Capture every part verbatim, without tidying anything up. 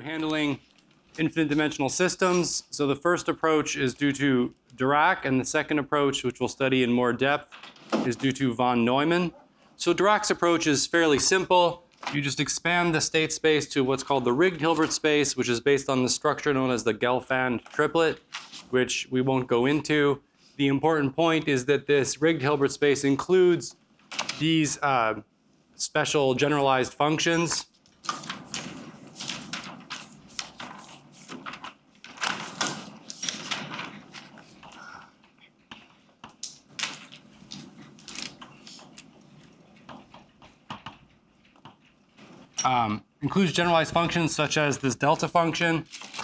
handling infinite dimensional systems. So the first approach is due to Dirac, and the second approach, which we'll study in more depth, is due to von Neumann. So Dirac's approach is fairly simple. You just expand the state space to what's called the rigged Hilbert space, which is based on the structure known as the Gelfand triplet, which we won't go into. The important point is that this rigged Hilbert space includes these uh, special generalized functions. Um, includes generalized functions such as this delta function.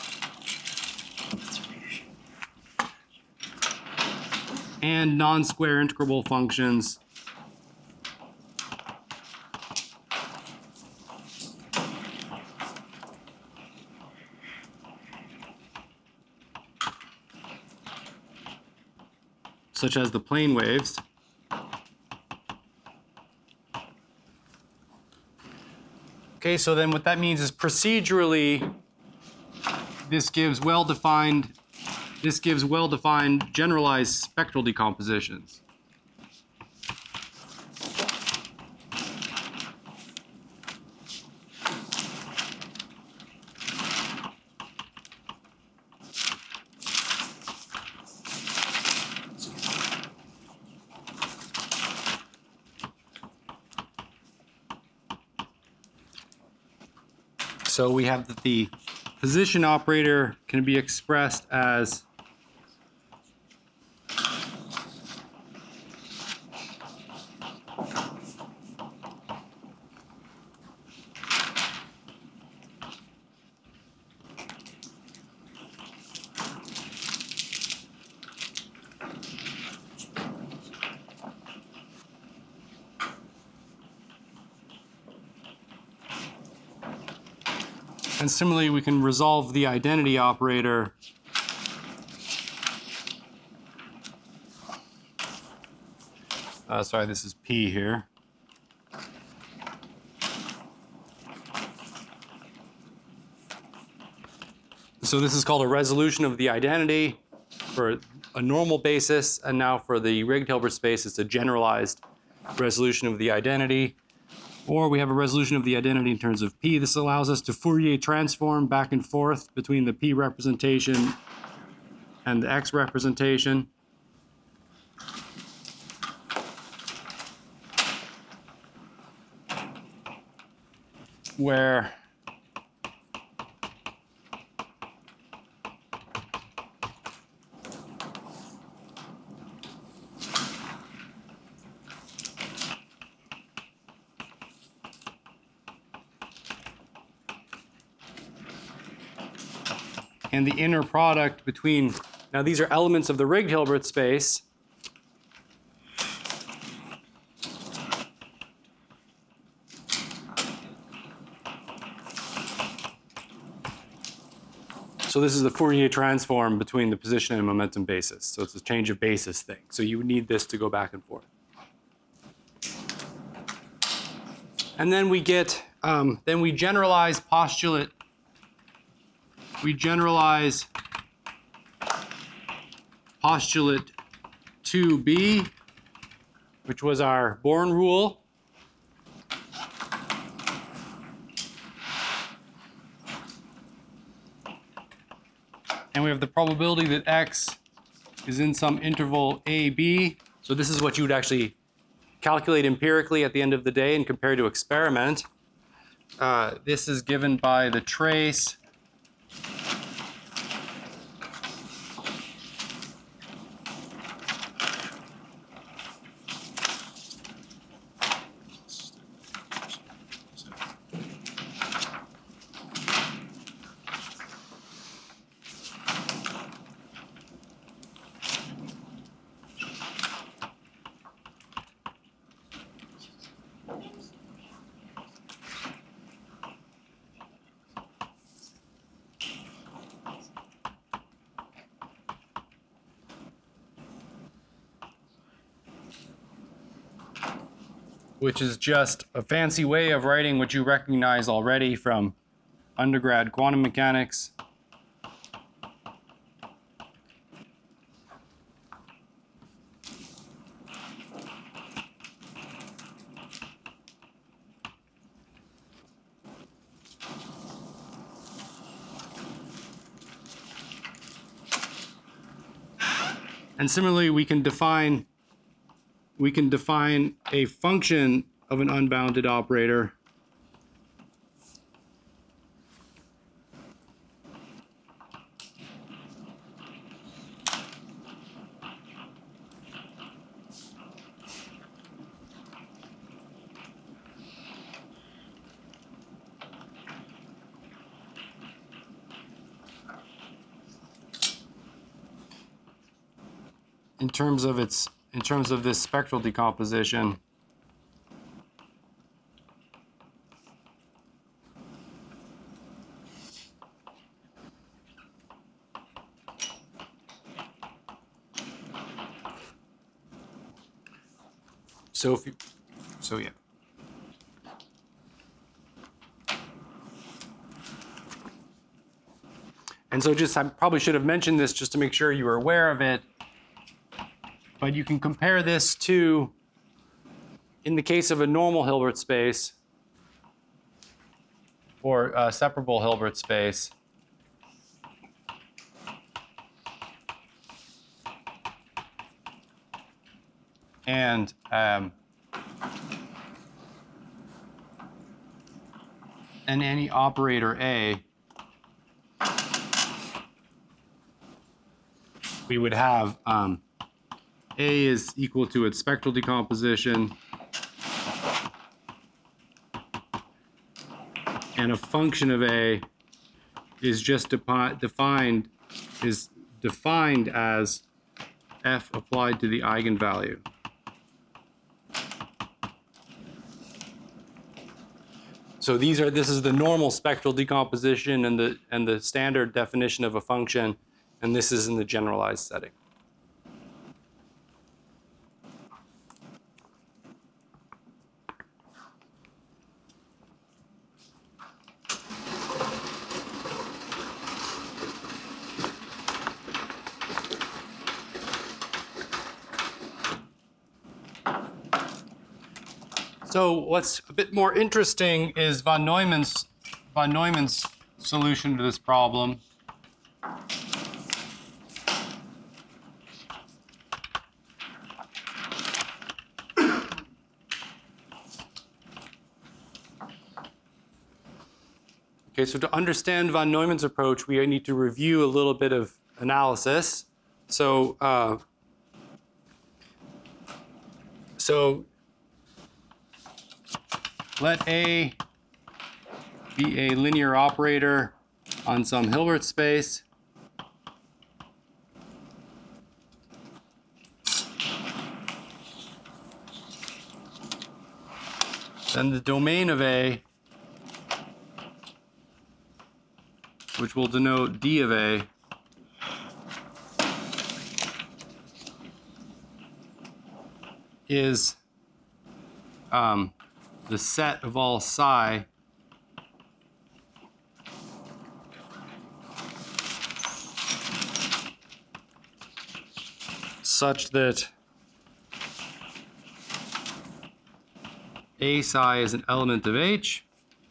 And non-square integrable functions. Such as the plane waves. Okay, so then what that means is procedurally, this gives well-defined, this gives well-defined generalized spectral decompositions. So we have that the position operator can be expressed as and similarly, we can resolve the identity operator uh, sorry, this is P here. So this is called a resolution of the identity for a normal basis, and now for the rigged Hilbert space, it's a generalized resolution of the identity. Or we have a resolution of the identity in terms of P. This allows us to Fourier transform back and forth between the P representation and the X representation. Where and the inner product between, now these are elements of the rigged Hilbert space. So this is the Fourier transform between the position and momentum basis. So it's a change of basis thing. So you would need this to go back and forth. And then we get, um, then we generalize postulate We generalize postulate two B, which was our Born rule. And we have the probability that X is in some interval A B. So this is what you would actually calculate empirically at the end of the day and compare to experiment. Uh, this is given by the trace which is just a fancy way of writing what you recognize already from undergrad quantum mechanics. And similarly, we can define we can define a function of an unbounded operator in terms of its in terms of this spectral decomposition. So if you, so yeah. And so just, I probably should have mentioned this just to make sure you were aware of it. But you can compare this to, in the case of a normal Hilbert space, or a separable Hilbert space, and um, and any operator A, we would have um, A is equal to its spectral decomposition, and a function of A is just depi- defined is defined as f applied to the eigenvalue. So these are this is the normal spectral decomposition and the and the standard definition of a function, and this is in the generalized setting. So what's a bit more interesting is von Neumann's von Neumann's solution to this problem. Okay, so to understand von Neumann's approach, we need to review a little bit of analysis. So, uh, so let A be a linear operator on some Hilbert space. Then the domain of A, which will denote D of A, is um, the set of all psi such that A psi is an element of H,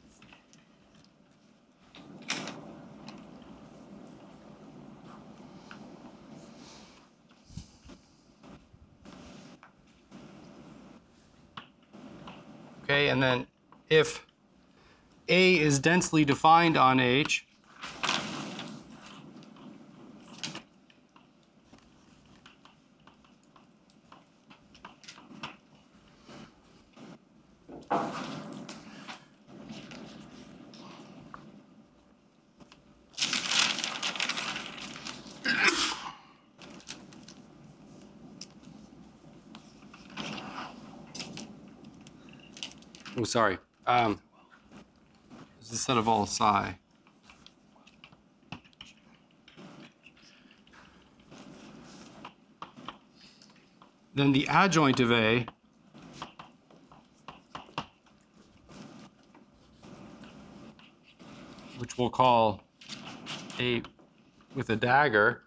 okay, and then if A is densely defined on H, oh, sorry. Um, it's the set of all psi. Then the adjoint of A which we'll call A with a dagger,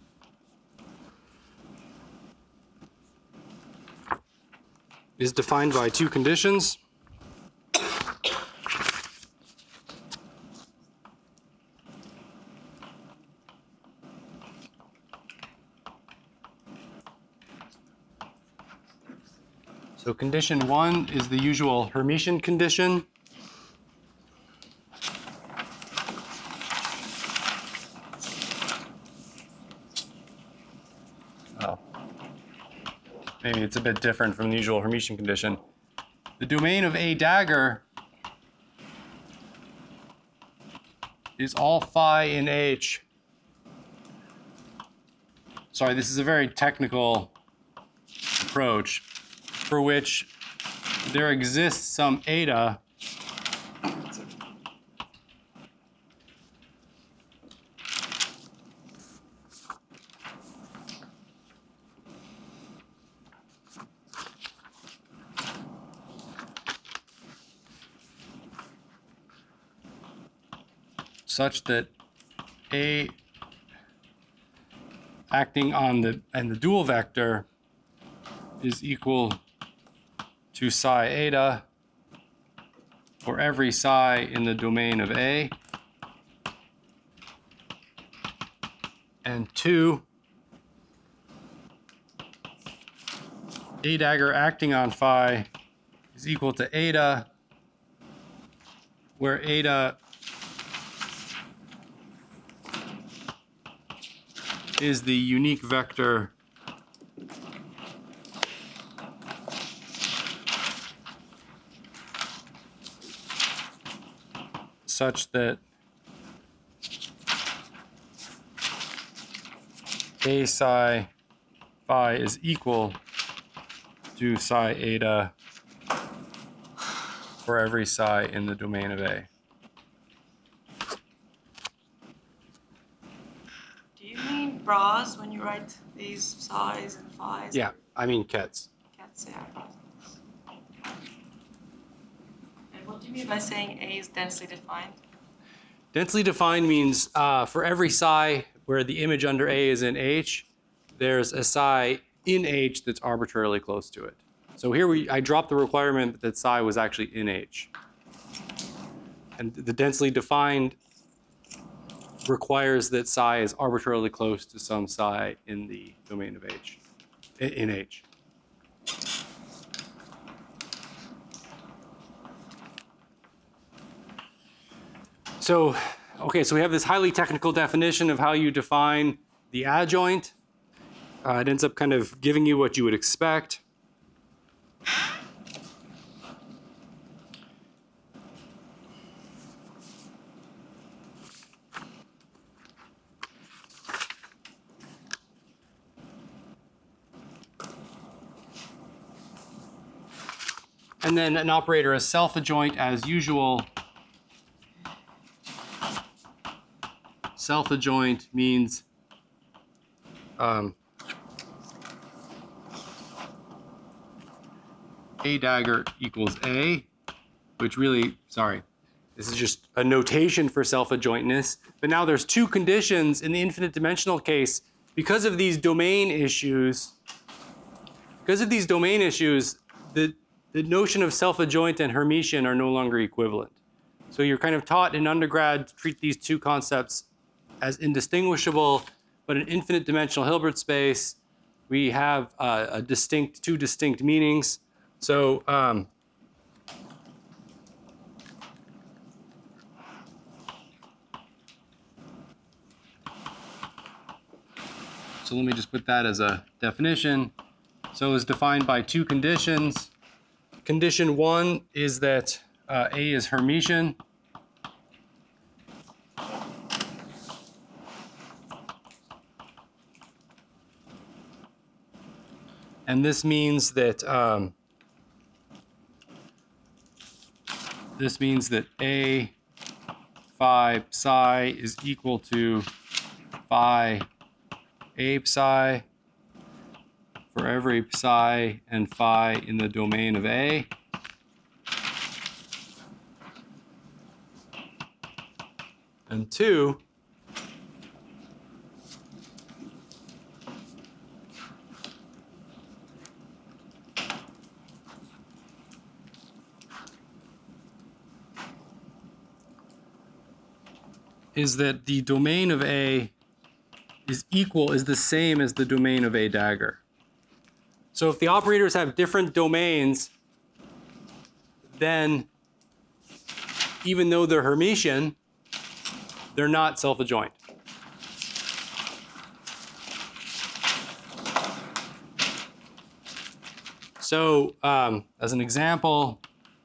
is defined by two conditions. So condition one is the usual Hermitian condition. Oh, maybe it's a bit different from the usual Hermitian condition. The domain of A dagger is all phi in H. Sorry, this is a very technical approach for which there exists some eta such that A acting on the and the dual vector is equal to psi eta for every psi in the domain of A, and two, A dagger acting on phi is equal to eta, where eta is the unique vector such that A psi phi is equal to psi eta for every psi in the domain of A. Do you mean bras when you write these psis and phis? Yeah, I mean kets. Cats, yeah. And what do you mean by saying A is densely defined? Densely defined means uh, for every psi where the image under A is in H, there's a psi in H that's arbitrarily close to it. So here we, I dropped the requirement that psi was actually in H. And the densely defined requires that psi is arbitrarily close to some psi in the domain of H, in H. So, okay, so we have this highly technical definition of how you define the adjoint. Uh, it ends up kind of giving you what you would expect. And then an operator is self-adjoint as usual. Self-adjoint means um, A dagger equals A, which really, sorry, this is just a notation for self-adjointness. But now there's two conditions in the infinite dimensional case. Because of these domain issues, because of these domain issues, the, the notion of self-adjoint and Hermitian are no longer equivalent. So you're kind of taught in undergrad to treat these two concepts as indistinguishable, but in infinite dimensional Hilbert space, we have uh, a distinct, two distinct meanings. So um, so let me just put that as a definition. So it's defined by two conditions. Condition one is that uh, A is Hermitian. And this means that um, this means that A phi psi is equal to phi A psi for every psi and phi in the domain of A. And two, is that the domain of A is equal, is the same as the domain of A dagger. So if the operators have different domains, then even though they're Hermitian, they're not self-adjoint. So um, as an example,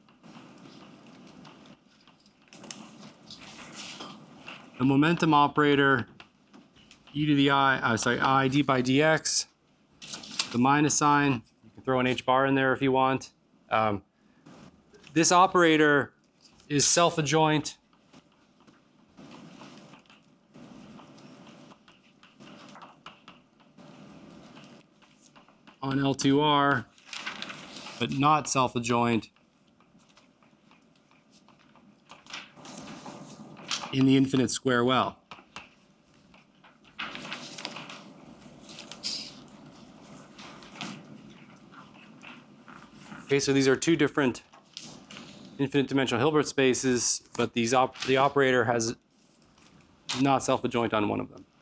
the momentum operator e to the I, uh, sorry, I d by dx, the minus sign, you can throw an h bar in there if you want. Um, this operator is self-adjoint on L two R, but not self-adjoint in the infinite square well. Okay, so these are two different infinite dimensional Hilbert spaces, but these op the operator has not self-adjoint on one of them.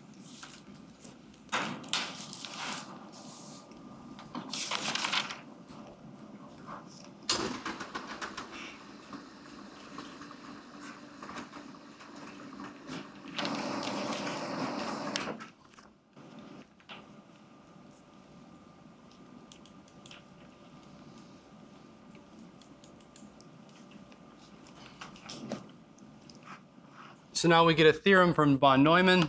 So now we get a theorem from von Neumann.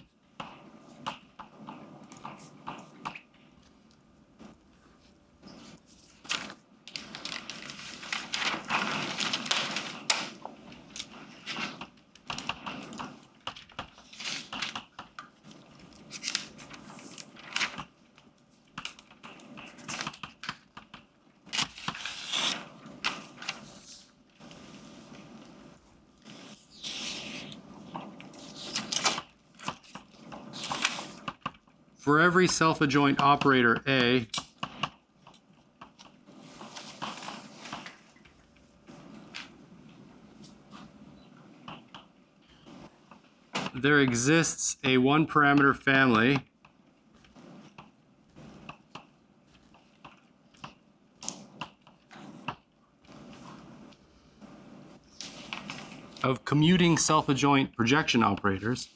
For every self-adjoint operator A, there exists a one-parameter family of commuting self-adjoint projection operators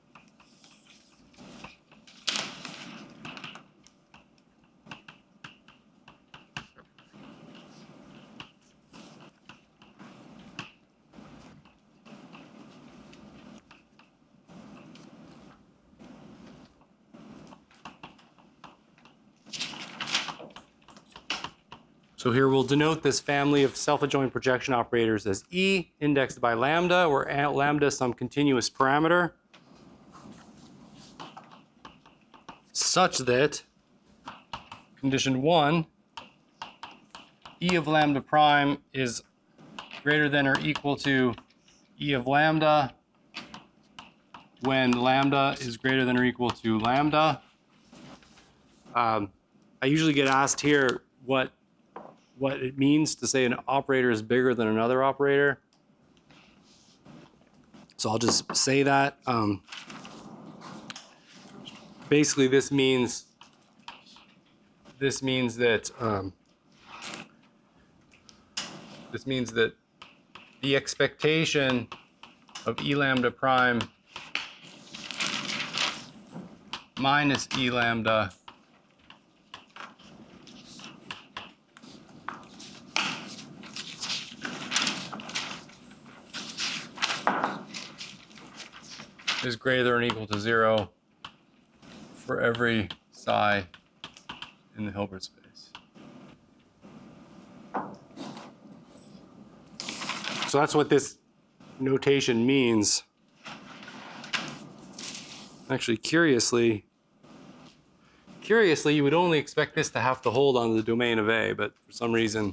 So here we'll denote this family of self-adjoint projection operators as E, indexed by lambda, where lambda is some continuous parameter, such that, condition one, E of lambda prime is greater than or equal to E of lambda when lambda is greater than or equal to lambda. Um, I usually get asked here what what it means to say an operator is bigger than another operator. So I'll just say that. Um, basically, this means this means that um, this means that the expectation of E lambda prime minus E lambda is greater than or equal to zero for every psi in the Hilbert space. So that's what this notation means. Actually, curiously, curiously, you would only expect this to have to hold on the domain of A, but for some reason,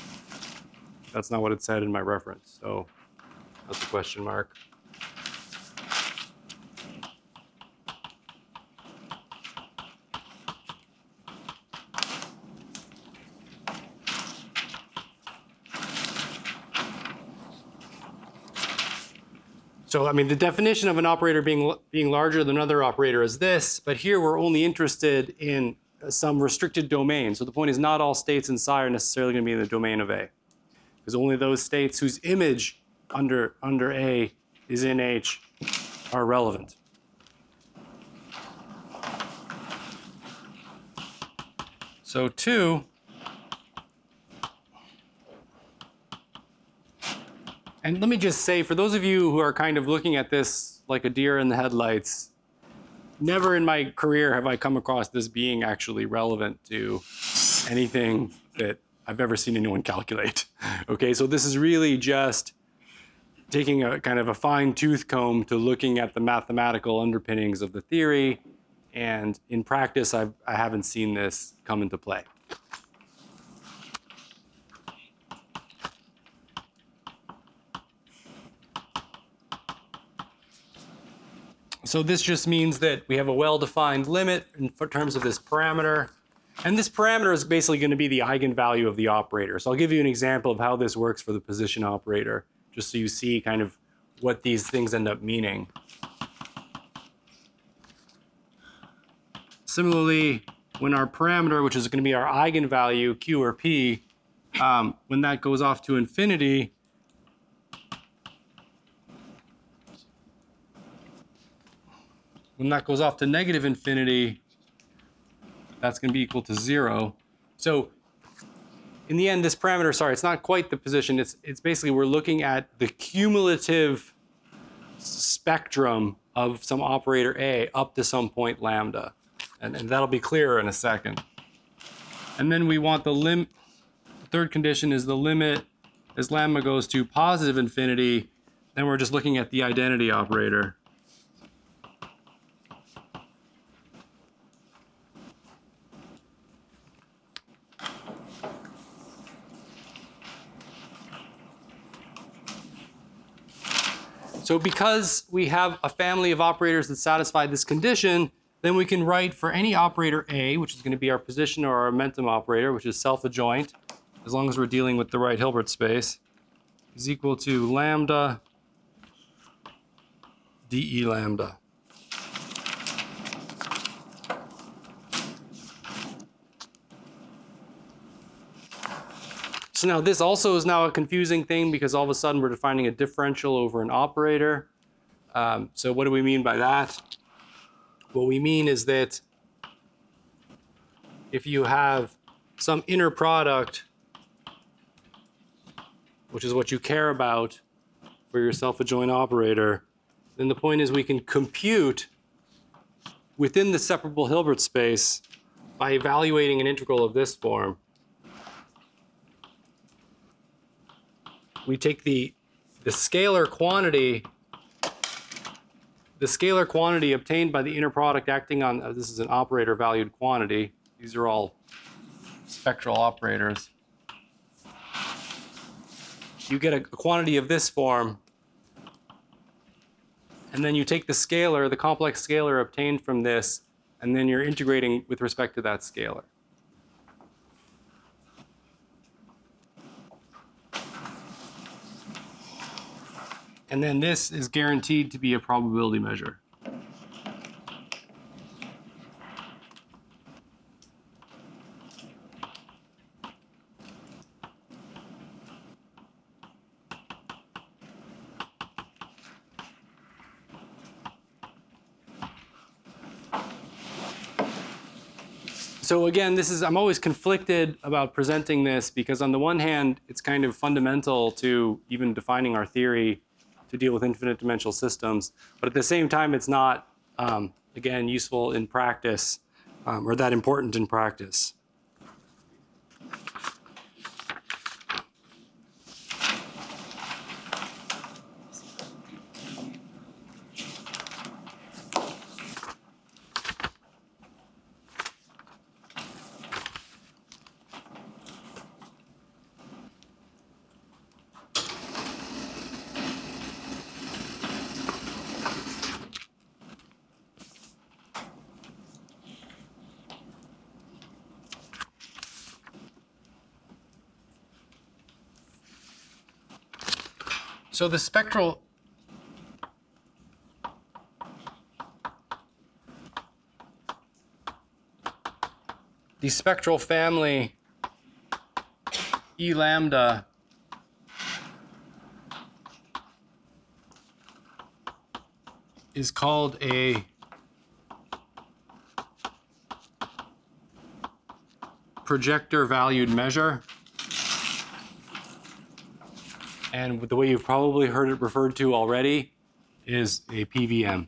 that's not what it said in my reference. So that's a question mark. So, I mean, the definition of an operator being, being larger than another operator is this, but here we're only interested in some restricted domain. So the point is not all states in psi are necessarily going to be in the domain of A, because only those states whose image under, under A is in H are relevant. So two, and let me just say, for those of you who are kind of looking at this like a deer in the headlights, never in my career have I come across this being actually relevant to anything that I've ever seen anyone calculate. Okay, so this is really just taking a kind of a fine tooth comb to looking at the mathematical underpinnings of the theory. And in practice, I've, I haven't seen this come into play. So this just means that we have a well-defined limit in terms of this parameter. And this parameter is basically going to be the eigenvalue of the operator. So I'll give you an example of how this works for the position operator, just so you see kind of what these things end up meaning. Similarly, when our parameter, which is going to be our eigenvalue, Q or P, um, when that goes off to infinity, when that goes off to negative infinity, that's going to be equal to zero. So in the end, this parameter, sorry, it's not quite the position. It's, it's basically we're looking at the cumulative spectrum of some operator A up to some point lambda. And, and that'll be clearer in a second. And then we want the lim. The third condition is the limit as lambda goes to positive infinity. Then we're just looking at the identity operator. So because we have a family of operators that satisfy this condition, then we can write for any operator A, which is going to be our position or our momentum operator, which is self-adjoint, as long as we're dealing with the right Hilbert space, is equal to lambda dE lambda. So now this also is now a confusing thing because all of a sudden we're defining a differential over an operator. Um, so what do we mean by that? What we mean is that if you have some inner product, which is what you care about for your self-adjoint operator, then the point is we can compute within the separable Hilbert space by evaluating an integral of this form. We take the, the scalar quantity The scalar quantity obtained by the inner product acting on, uh, this is an operator valued quantity. These are all spectral operators. You get a, a quantity of this form, and then you take the scalar, the complex scalar obtained from this, and then you're integrating with respect to that scalar. And then this is guaranteed to be a probability measure. So again, this is, I'm always conflicted about presenting this because on the one hand, it's kind of fundamental to even defining our theory to deal with infinite dimensional systems. But at the same time, it's not, um, again, useful in practice um, or that important in practice. So the spectral, the spectral family E lambda is called a projector valued measure. And the way you've probably heard it referred to already is a P V M.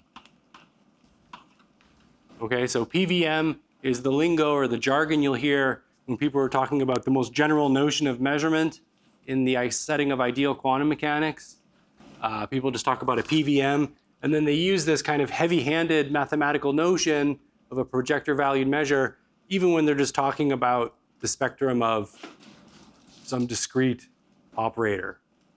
Okay, so P V M is the lingo or the jargon you'll hear when people are talking about the most general notion of measurement in the setting of ideal quantum mechanics. Uh, people just talk about a P V M, and then they use this kind of heavy-handed mathematical notion of a projector valued measure, even when they're just talking about the spectrum of some discrete operator.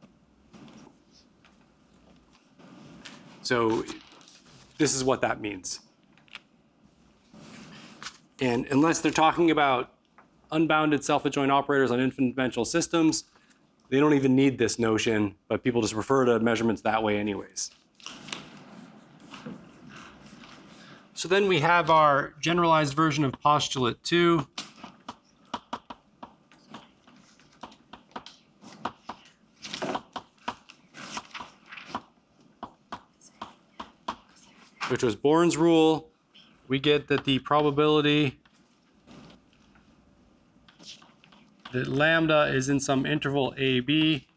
So this is what that means. And unless they're talking about unbounded self-adjoint operators on infinite dimensional systems, they don't even need this notion, but people just refer to measurements that way anyways. So then we have our generalized version of postulate two. Which was Born's rule. We get that the probability that lambda is in some interval A B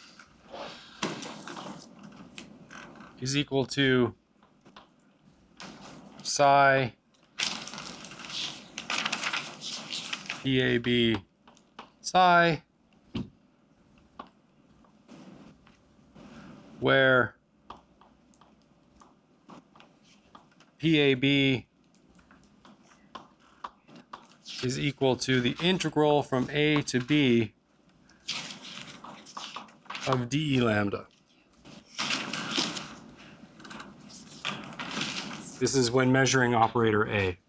is equal to psi P A B psi, where P A B is equal to the integral from A to B of dE lambda. This is when measuring operator A.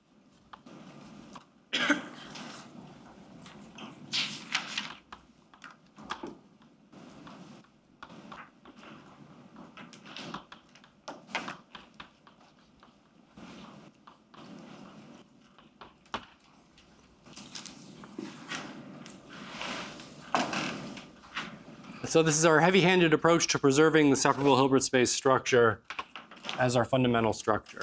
So this is our heavy-handed approach to preserving the separable Hilbert space structure as our fundamental structure.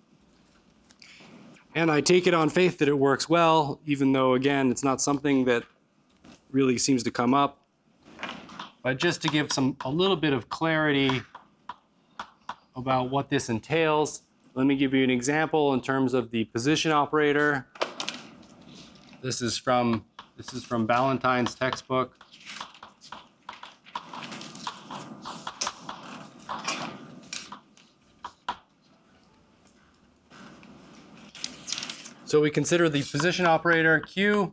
And I take it on faith that it works well, even though, again, it's not something that really seems to come up. But just to give some a little bit of clarity about what this entails, let me give you an example in terms of the position operator. This is from, this is from Ballantyne's textbook. So we consider the position operator Q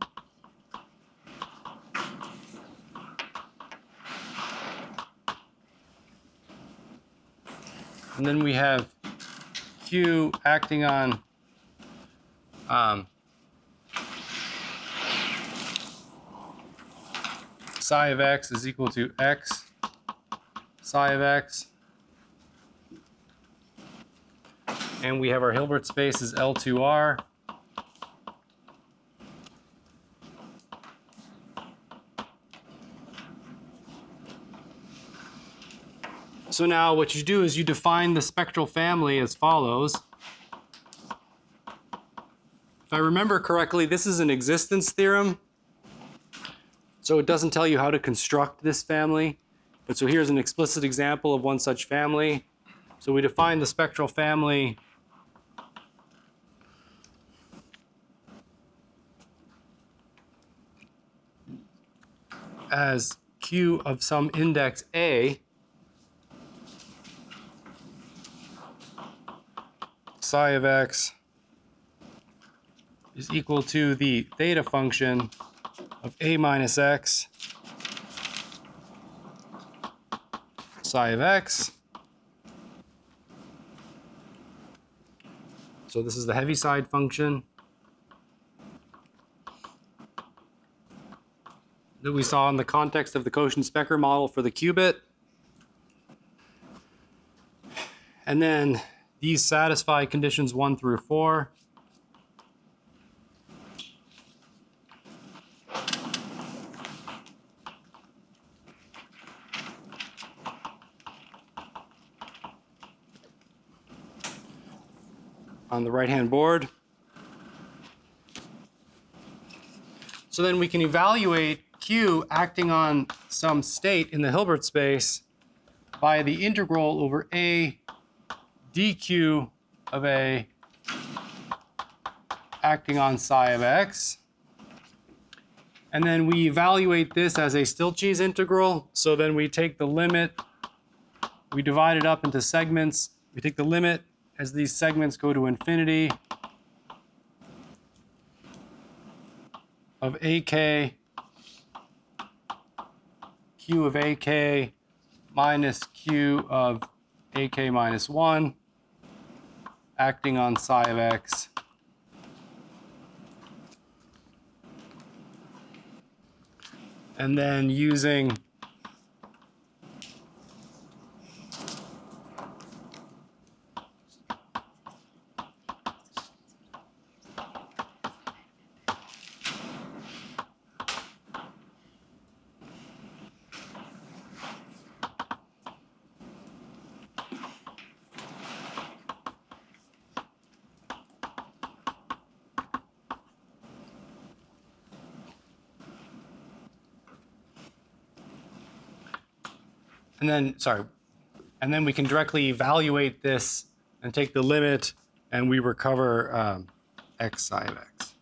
and then we have Q acting on um, psi of x is equal to x psi of x, and we have our Hilbert space as L two R. So now what you do is you define the spectral family as follows. If I remember correctly, this is an existence theorem. So it doesn't tell you how to construct this family. But so here's an explicit example of one such family. So we define the spectral family as Q of some index A, psi of x is equal to the theta function of A minus x psi of x. So this is the Heaviside function that we saw in the context of the Cauchy-Specker model for the qubit. And then these satisfy conditions one through four. on the right-hand board. So then we can evaluate Q acting on some state in the Hilbert space by the integral over A dq of A acting on psi of x. And then we evaluate this as a Stieltjes integral. So then we take the limit, we divide it up into segments. We take the limit as these segments go to infinity of ak q of ak minus q of ak minus one acting on psi of x. And then using And then, sorry, and then we can directly evaluate this and take the limit, and we recover um, x psi of x.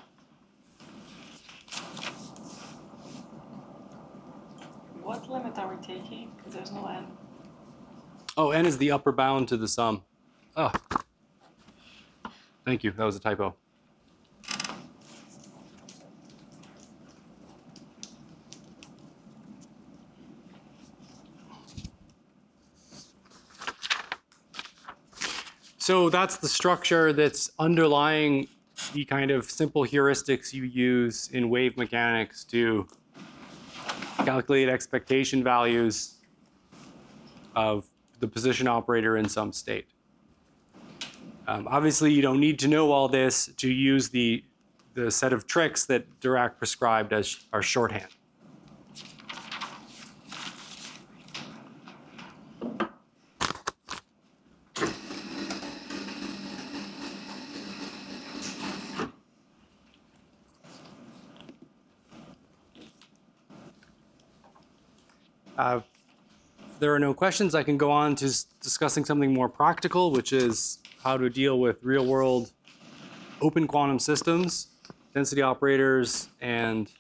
What limit are we taking? Because there's no n. Oh, n is the upper bound to the sum. Oh, thank you. That was a typo. So that's the structure that's underlying the kind of simple heuristics you use in wave mechanics to calculate expectation values of the position operator in some state. Um, obviously, you don't need to know all this to use the, the set of tricks that Dirac prescribed as our shorthand. Uh, if there are no questions, I can go on to discussing something more practical, which is how to deal with real-world open quantum systems, density operators, and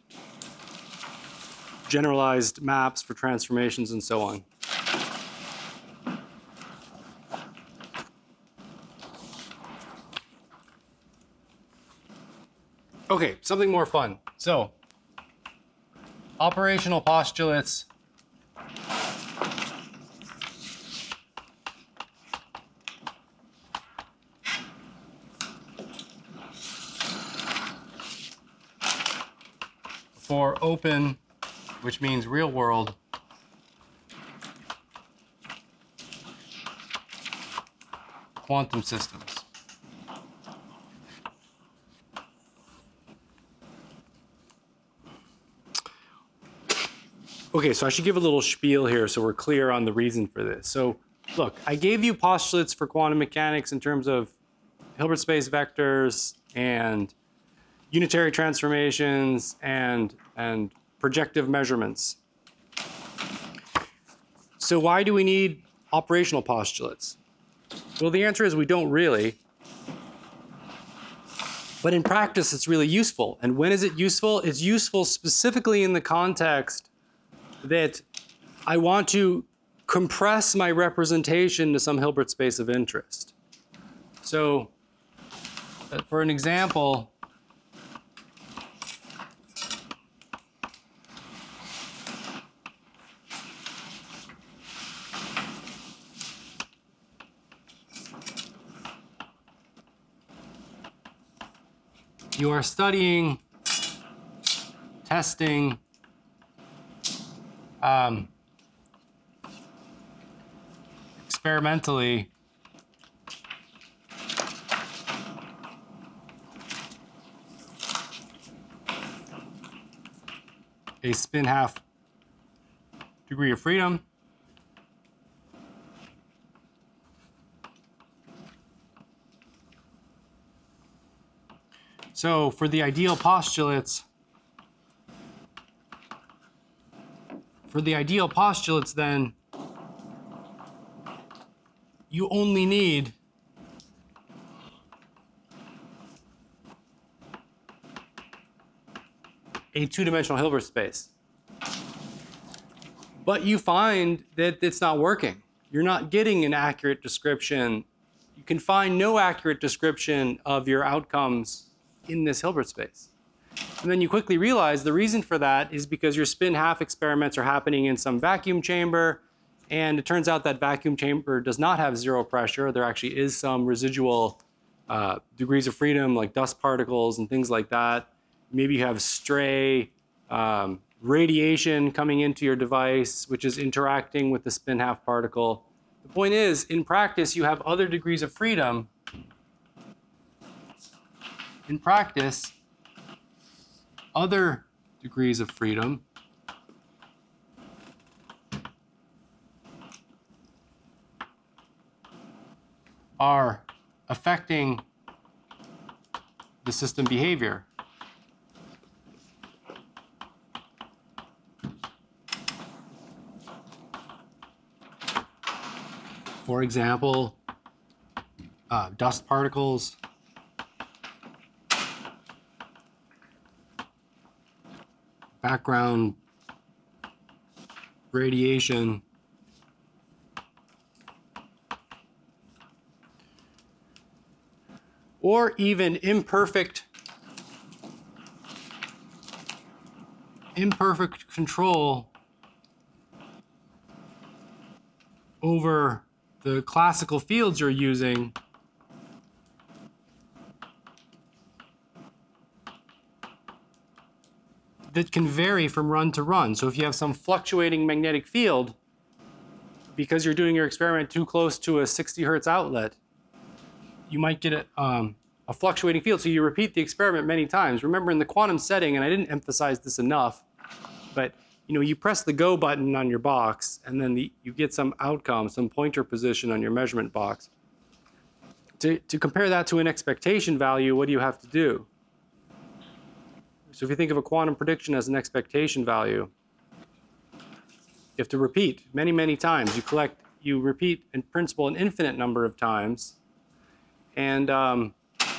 generalized maps for transformations and so on. Okay, something more fun. So, operational postulates. For open, which means real world, quantum systems. Okay, so I should give a little spiel here so we're clear on the reason for this. So look, I gave you postulates for quantum mechanics in terms of Hilbert space vectors and unitary transformations and, and projective measurements. So why do we need operational postulates? Well, the answer is we don't really. But in practice, it's really useful. And when is it useful? It's useful specifically in the context that I want to compress my representation to some Hilbert space of interest. So for an example, you are studying, testing, um, experimentally a spin half degree of freedom. So for the ideal postulates, for the ideal postulates then, you only need a two-dimensional Hilbert space. But you find that it's not working. You're not getting an accurate description. You can find no accurate description of your outcomes in this Hilbert space. And then you quickly realize the reason for that is because your spin half experiments are happening in some vacuum chamber, and it turns out that vacuum chamber does not have zero pressure. There actually is some residual uh, degrees of freedom, like dust particles and things like that. Maybe you have stray um, radiation coming into your device, which is interacting with the spin half particle. The point is, in practice, you have other degrees of freedom. In practice, other degrees of freedom are affecting the system behavior. For example, uh, dust particles, background radiation, or even imperfect imperfect control over the classical fields you're using that can vary from run to run. So if you have some fluctuating magnetic field, because you're doing your experiment too close to a sixty hertz outlet, you might get a, um, a fluctuating field. So you repeat the experiment many times. Remember, in the quantum setting, and I didn't emphasize this enough, but you know, you press the go button on your box, and then the, you get some outcome, some pointer position on your measurement box. To, to compare that to an expectation value, what do you have to do? So if you think of a quantum prediction as an expectation value, you have to repeat many, many times. You collect, you repeat in principle an infinite number of times, and um,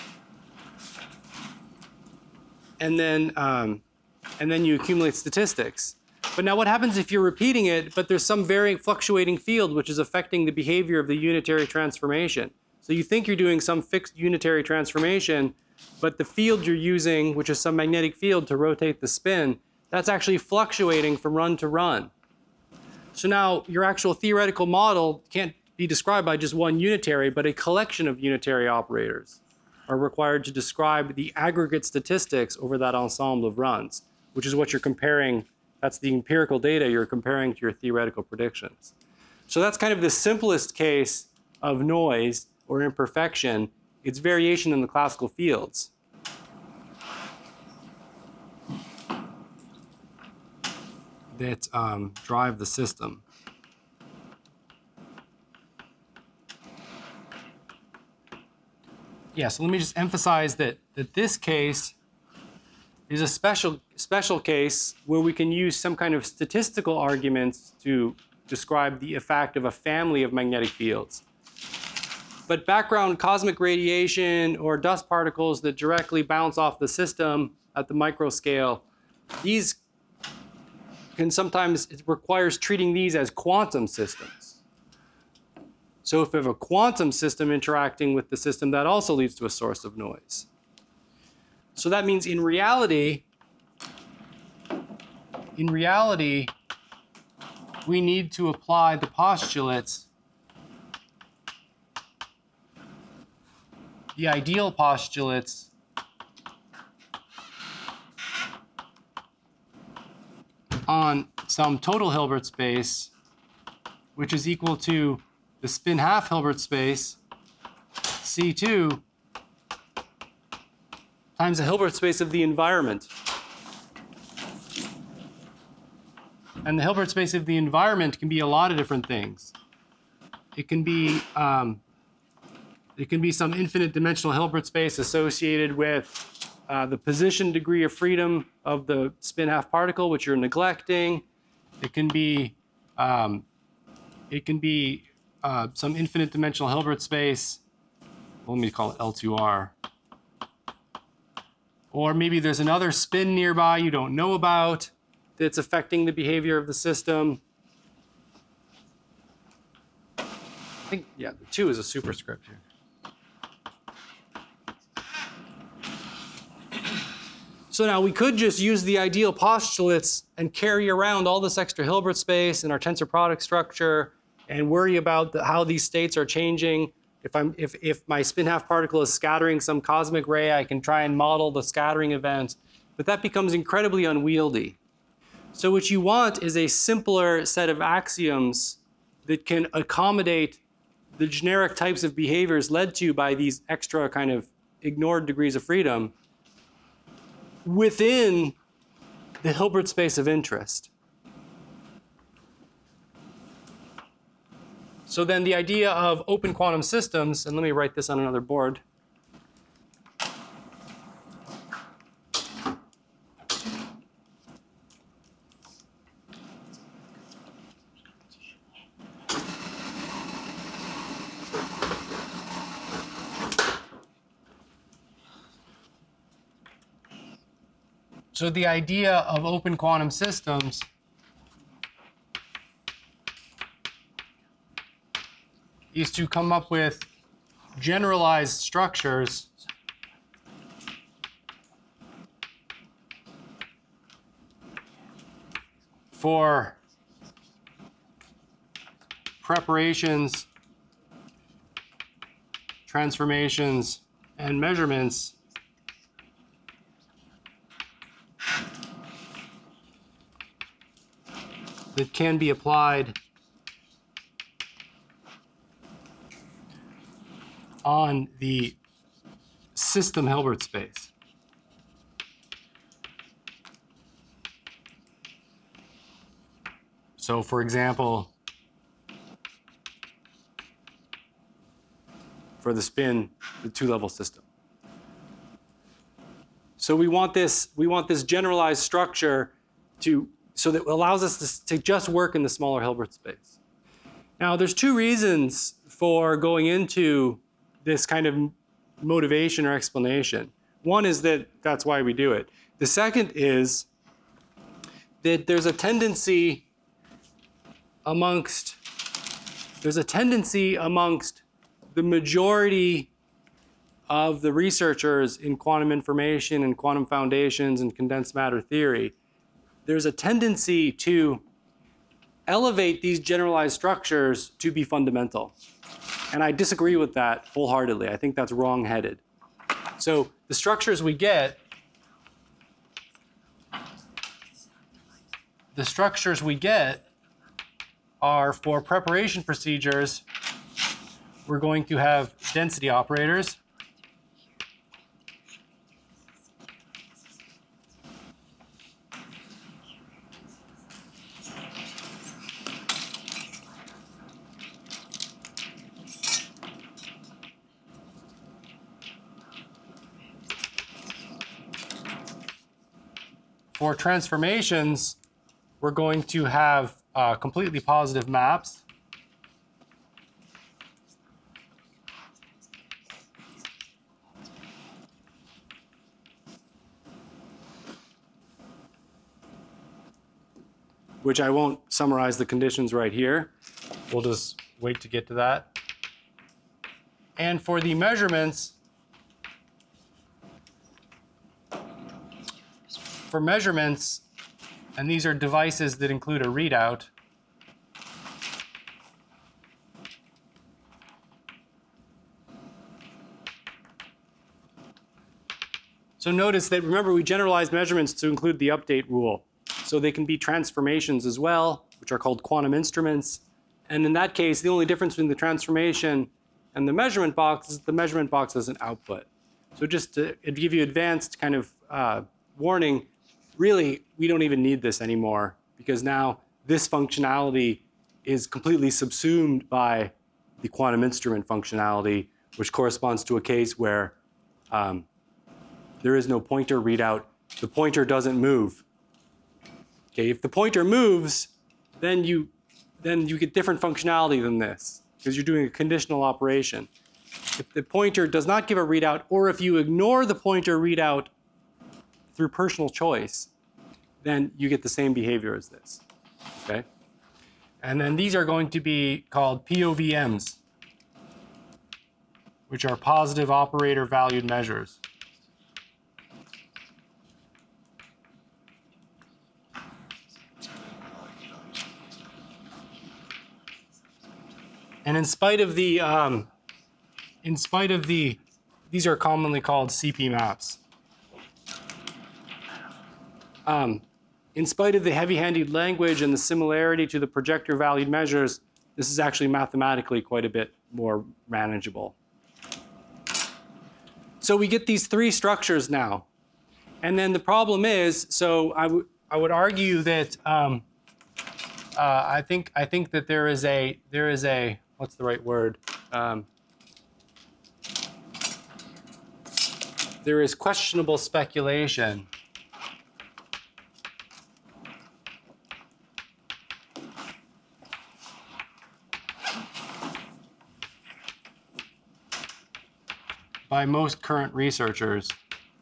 and then um, and then you accumulate statistics. But now what happens if you're repeating it, but there's some varying fluctuating field which is affecting the behavior of the unitary transformation? So you think you're doing some fixed unitary transformation, but the field you're using, which is some magnetic field to rotate the spin, that's actually fluctuating from run to run. So now your actual theoretical model can't be described by just one unitary, but a collection of unitary operators are required to describe the aggregate statistics over that ensemble of runs, which is what you're comparing. That's the empirical data you're comparing to your theoretical predictions. So that's kind of the simplest case of noise or imperfection. It's variation in the classical fields. That um, drive the system. Yeah, so let me just emphasize that, that this case is a special, special case where we can use some kind of statistical arguments to describe the effect of a family of magnetic fields. But background cosmic radiation or dust particles that directly bounce off the system at the micro scale, these can sometimes, it requires treating these as quantum systems. So if we have a quantum system interacting with the system, that also leads to a source of noise. So that means in reality, in reality, we need to apply the postulates, the ideal postulates on some total Hilbert space, which is equal to the spin half Hilbert space, C two, times the Hilbert space of the environment. And the Hilbert space of the environment can be a lot of different things. It can be, um, it can be some infinite dimensional Hilbert space associated with uh, the position degree of freedom of the spin half particle, which you're neglecting. It can be, um, it can be uh, some infinite dimensional Hilbert space. Let me call it L two R. Or maybe there's another spin nearby you don't know about that's affecting the behavior of the system. I think, yeah, the two is a superscript here. So now we could just use the ideal postulates and carry around all this extra Hilbert space in our tensor product structure and worry about the, how these states are changing. If, I'm, if, if my spin half particle is scattering some cosmic ray, I can try and model the scattering events, but that becomes incredibly unwieldy. So what you want is a simpler set of axioms that can accommodate the generic types of behaviors led to by these extra kind of ignored degrees of freedom within the Hilbert space of interest. So then the idea of open quantum systems, and let me write this on another board. So the idea of open quantum systems is to come up with generalized structures for preparations, transformations, and measurements that can be applied on the system Hilbert space. So for example, for the spin, the two-level system. So we want this, we want this generalized structure to, so that it allows us to, to just work in the smaller Hilbert space. Now there's two reasons for going into this kind of motivation or explanation. One is that that's why we do it. The second is that there's a tendency amongst, there's a tendency amongst the majority of the researchers in quantum information and quantum foundations and condensed matter theory. There's a tendency to elevate these generalized structures to be fundamental. And I disagree with that wholeheartedly. I think that's wrong-headed. So the structures we get, the structures we get are for preparation procedures. We're going to have density operators. For transformations, we're going to have uh, completely positive maps. Which I won't summarize the conditions right here. We'll just wait to get to that. And for the measurements, for measurements, and these are devices that include a readout, so notice that, remember, we generalized measurements to include the update rule. So they can be transformations as well, which are called quantum instruments. And in that case, the only difference between the transformation and the measurement box is the measurement box as an output. So just to give you advanced kind of uh, warning, really, we don't even need this anymore, because now this functionality is completely subsumed by the quantum instrument functionality, which corresponds to a case where um, there is no pointer readout. The pointer doesn't move. Okay, if the pointer moves, then you, then you get different functionality than this, because you're doing a conditional operation. If the pointer does not give a readout, or if you ignore the pointer readout through personal choice, then you get the same behavior as this, okay? And then these are going to be called P O V Ms, which are positive operator valued measures. And in spite of the, um, in spite of the, these are commonly called C P maps. Um, in spite of the heavy-handed language and the similarity to the projector valued measures, this is actually mathematically quite a bit more manageable. So we get these three structures now. And then the problem is, so I, I would argue that um, uh, I think I think that there is a there is a what's the right word? Um, there is questionable speculation by most current researchers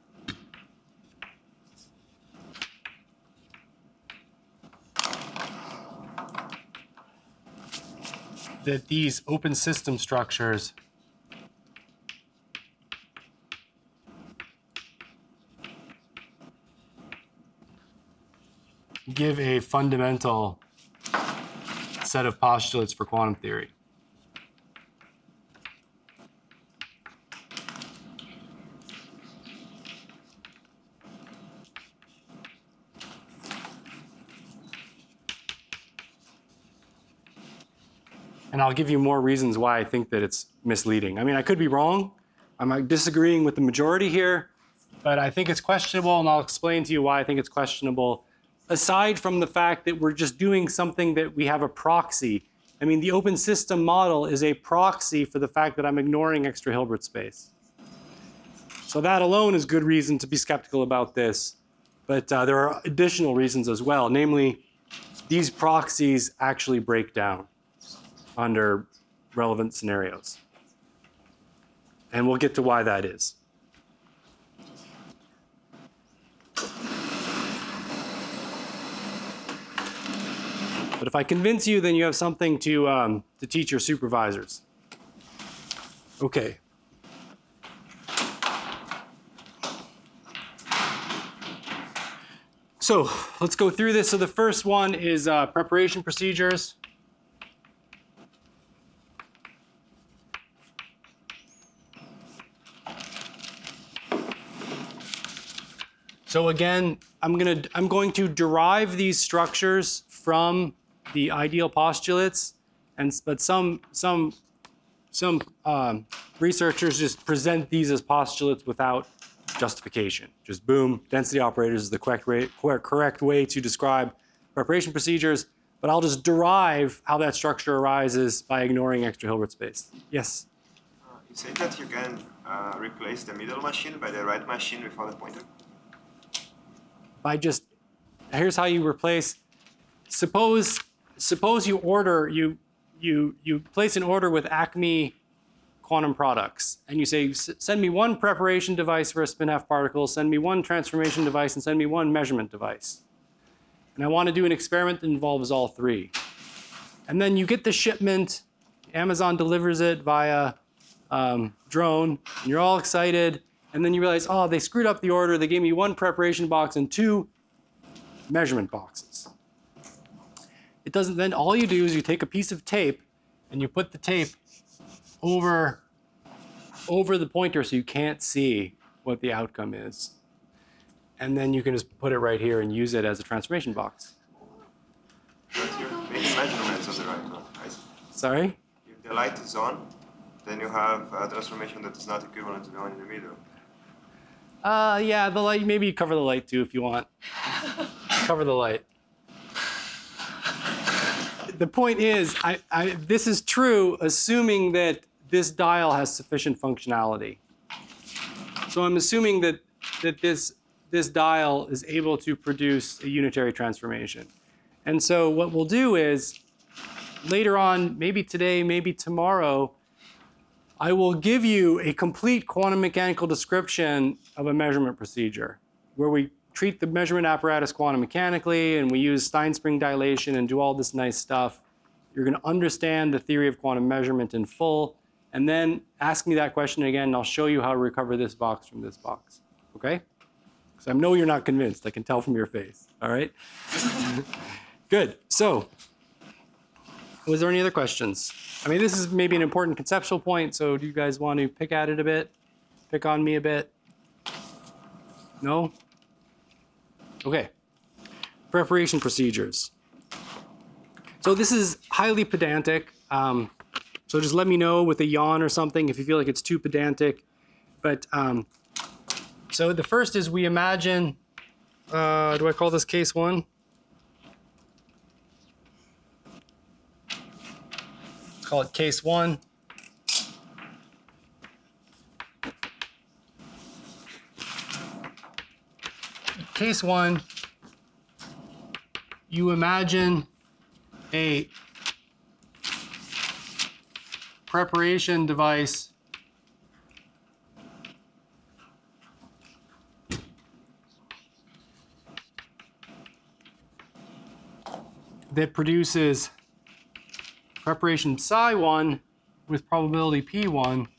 that these open system structures give a fundamental set of postulates for quantum theory. And I'll give you more reasons why I think that it's misleading. I mean, I could be wrong. I'm disagreeing with the majority here, but I think it's questionable, and I'll explain to you why I think it's questionable. Aside from the fact that we're just doing something that we have a proxy. I mean, the open system model is a proxy for the fact that I'm ignoring extra Hilbert space. So that alone is good reason to be skeptical about this. But uh, there are additional reasons as well. Namely, these proxies actually break down under relevant scenarios. And we'll get to why that is. But if I convince you, then you have something to, um, to teach your supervisors. Okay. So let's go through this. So the first one is uh, preparation procedures. So again, I'm gonna I'm going to derive these structures from the ideal postulates, and but some some some um, researchers just present these as postulates without justification. Just boom, density operators is the correct way, correct way to describe preparation procedures. But I'll just derive how that structure arises by ignoring extra Hilbert space. Yes. Uh, you say that you can uh, replace the middle machine by the right machine without a pointer? By just, here's how you replace, suppose, suppose you order, you, you, you place an order with Acme Quantum Products, and you say, send me one preparation device for a spin-half particle, send me one transformation device, and send me one measurement device. And I want to do an experiment that involves all three. And then you get the shipment, Amazon delivers it via um, drone, and you're all excited. And then you realize, oh, they screwed up the order. They gave me one preparation box and two measurement boxes. It doesn't, then all you do is you take a piece of tape and you put the tape over, over the pointer so you can't see what the outcome is. And then you can just put it right here and use it as a transformation box. But you make measurements of the right one, right? Sorry? If the light is on, then you have a transformation that is not equivalent to the one in the middle. Uh, yeah, the light, maybe you cover the light too if you want. Cover the light. The point is, I, I, this is true assuming that this dial has sufficient functionality. So I'm assuming that that this, this dial is able to produce a unitary transformation. And so what we'll do is, later on, maybe today, maybe tomorrow, I will give you a complete quantum mechanical description of a measurement procedure where we treat the measurement apparatus quantum mechanically and we use Stein spring dilation and do all this nice stuff. You're going to understand the theory of quantum measurement in full, and then ask me that question again and I'll show you how to recover this box from this box. Okay? Because I know you're not convinced. I can tell from your face. All right? Good. So, was there any other questions? I mean, this is maybe an important conceptual point, so do you guys want to pick at it a bit? Pick on me a bit? No? Okay. Preparation procedures. So this is highly pedantic, um, so just let me know with a yawn or something if you feel like it's too pedantic. But, um, so the first is we imagine, uh, do I call this case one? Call it case one. Case one, you imagine a preparation device that produces preparation psi one with probability p one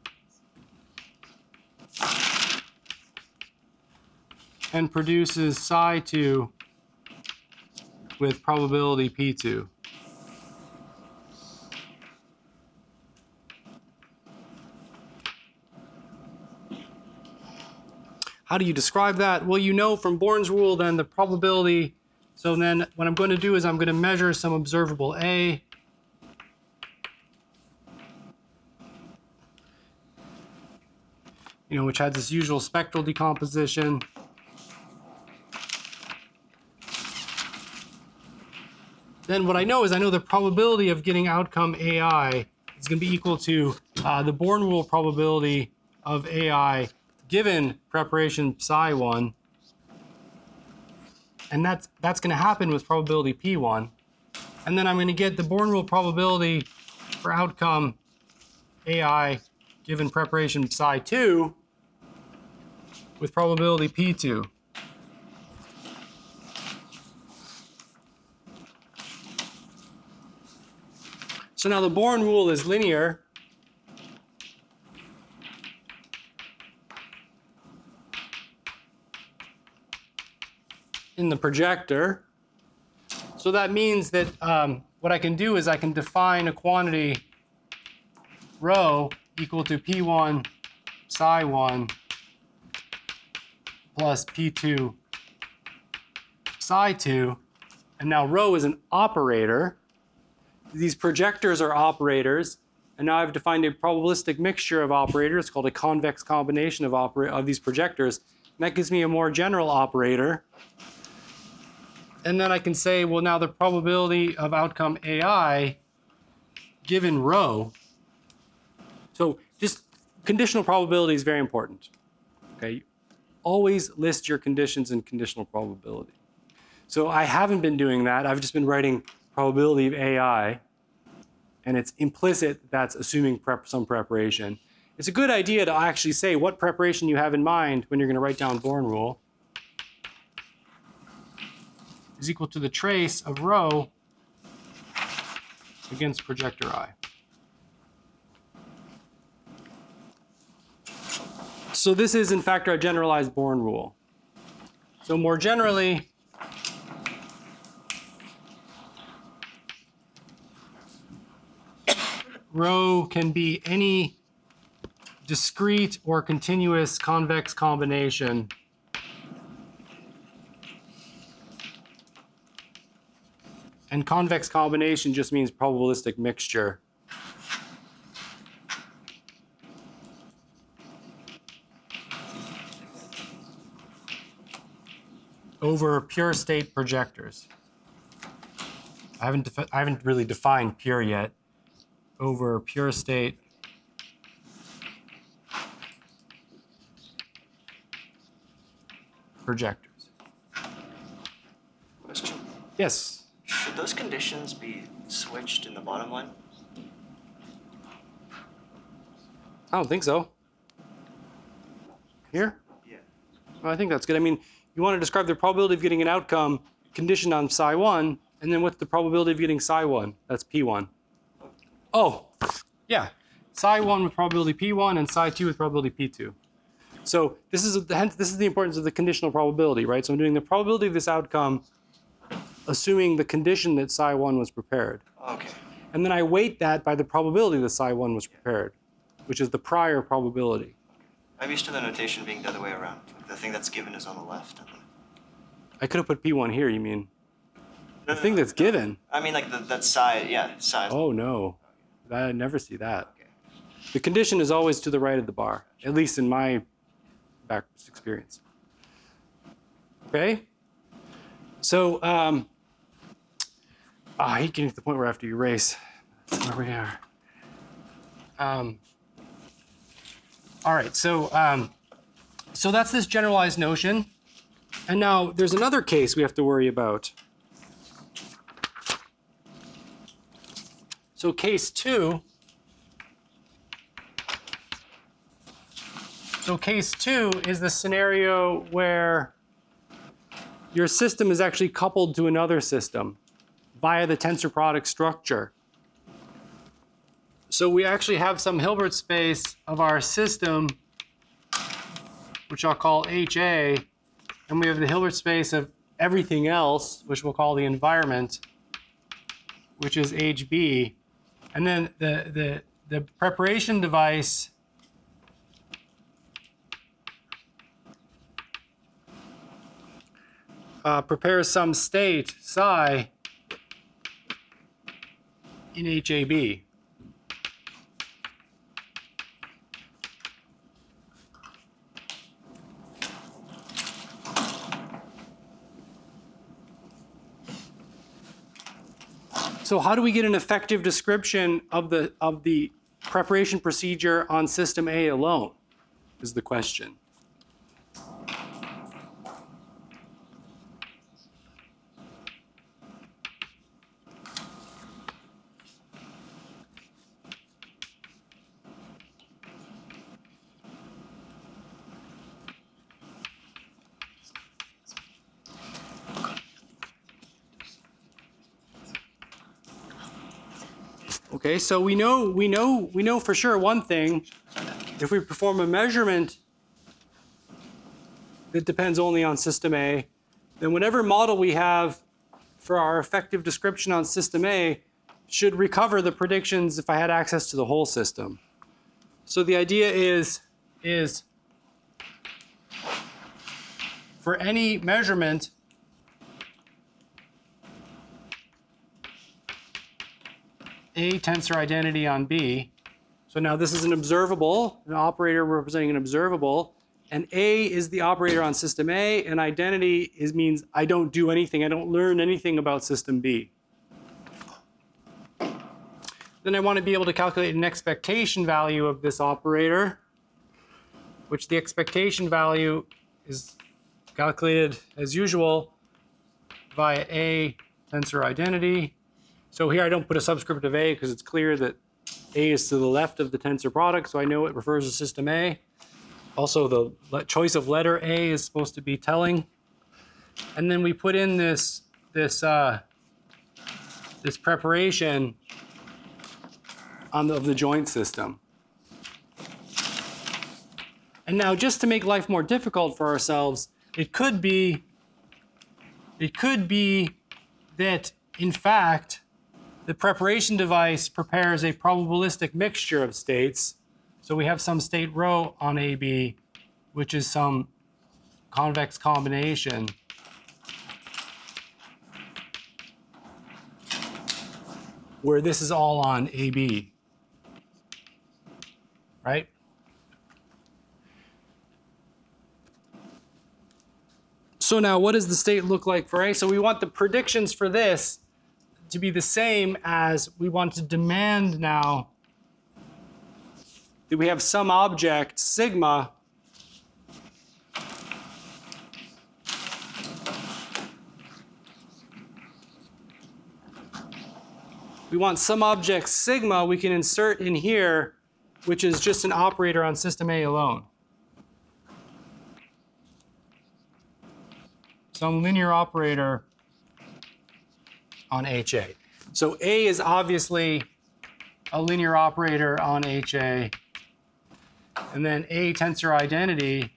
and produces psi two with probability p two. How do you describe that? Well, you know from Born's rule then the probability, so then what I'm going to do is I'm going to measure some observable A. You know, which has this usual spectral decomposition. Then what I know is I know the probability of getting outcome A I is going to be equal to uh, the Born rule probability of A I given preparation psi one. And that's, that's going to happen with probability p one. And then I'm going to get the Born rule probability for outcome A I given preparation psi two with probability p two. So now the Born rule is linear. In the projector. So that means that um, what I can do is I can define a quantity rho equal to p one psi one plus p two psi two. And now rho is an operator. These projectors are operators. And now I've defined a probabilistic mixture of operators called a convex combination of, opera of these projectors. And that gives me a more general operator. And then I can say, well, now the probability of outcome A I given rho. So just conditional probability is very important. Okay, always list your conditions in conditional probability. So I haven't been doing that. I've just been writing probability of A I, and it's implicit that's assuming prep, some preparation. It's a good idea to actually say what preparation you have in mind when you're going to write down Born rule is equal to the trace of rho against projector I. So this is, in fact, our generalized Born rule. So more generally, rho can be any discrete or continuous convex combination and convex combination just means probabilistic mixture. Over pure state projectors. I haven't, I haven't really defined pure yet. Over pure state projectors. Question. Yes? Should those conditions be switched in the bottom line? I don't think so. Here? Yeah. Well, I think that's good. I mean, you want to describe the probability of getting an outcome conditioned on psi one, and then what's the probability of getting psi one? That's p one. Oh, yeah. Psi one with probability p one and psi two with probability p two. So this is hence this is the importance of the conditional probability, right? So I'm doing the probability of this outcome assuming the condition that psi one was prepared. Okay. And then I weight that by the probability that psi one was prepared, which is the prior probability. I'm used to the notation being the other way around. Like the thing that's given is on the left. And then... I could have put p one here, you mean? No, The no, thing no, that's no. given. I mean, like the, that side, yeah, side. Oh, no. I never see that. Okay. The condition is always to the right of the bar, at least in my back experience. Okay? So, um, oh, I hate getting to the point where I have to erase. That's where we are. Um, all right, so, um, so that's this generalized notion. And now there's another case we have to worry about. So case two, so case two is the scenario where your system is actually coupled to another system via the tensor product structure. So we actually have some Hilbert space of our system, which I'll call H A, and we have the Hilbert space of everything else, which we'll call the environment, which is H B. And then the, the, the preparation device uh, prepares some state, psi, in H A B. So how do we get an effective description of the, of the preparation procedure on system A alone, is the question. Okay, so we know we know we know for sure one thing. If we perform a measurement that depends only on system A, then whatever model we have for our effective description on system A should recover the predictions if I had access to the whole system. So the idea is is for any measurement A tensor identity on B. So now this is an observable, an operator representing an observable, and A is the operator on system A, and identity is means I don't do anything, I don't learn anything about system B. Then I want to be able to calculate an expectation value of this operator, which the expectation value is calculated as usual via A tensor identity. So here I don't put a subscript of A because it's clear that A is to the left of the tensor product, so I know it refers to system A. Also, the choice of letter A is supposed to be telling. And then we put in this, this, uh, this preparation on the, of the joint system. And now, just to make life more difficult for ourselves, it could be, it could be that, in fact, the preparation device prepares a probabilistic mixture of states. So we have some state rho on A B, which is some convex combination. Where this is all on A B. Right? So now what does the state look like for A? So we want the predictions for this to be the same as we want to demand now that we have some object, sigma, we want some object sigma we can insert in here, which is just an operator on system A alone. Some linear operator on H A. So A is obviously a linear operator on H A. And then A tensor identity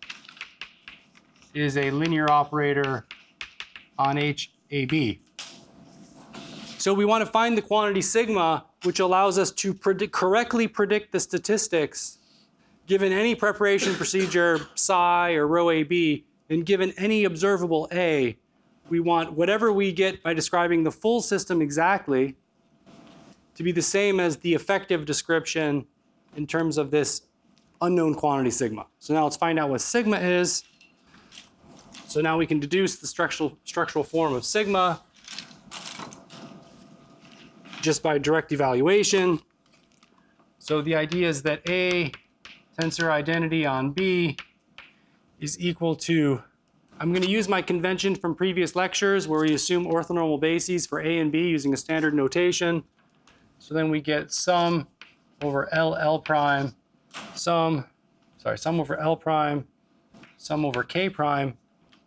is a linear operator on H A B. So we want to find the quantity sigma, which allows us to predict, correctly predict the statistics given any preparation procedure psi or rho A B, and given any observable A. We want whatever we get by describing the full system exactly to be the same as the effective description in terms of this unknown quantity sigma. So now let's find out what sigma is. So now we can deduce the structural, structural form of sigma just by direct evaluation. So the idea is that A tensor identity on B is equal to, I'm going to use my convention from previous lectures where we assume orthonormal bases for A and B using a standard notation. So then we get sum over L L prime, sum, sorry, sum over L prime, sum over K prime.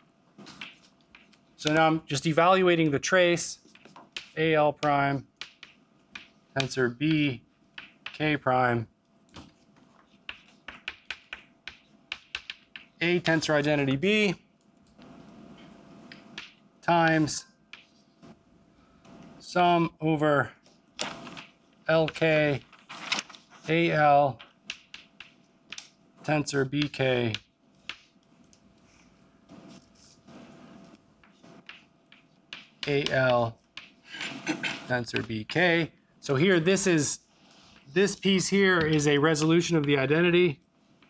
So now I'm just evaluating the trace, A L prime, tensor B, K prime, A tensor identity B times sum over L K A L tensor B K A L tensor B K. So here, this is, this piece here is a resolution of the identity.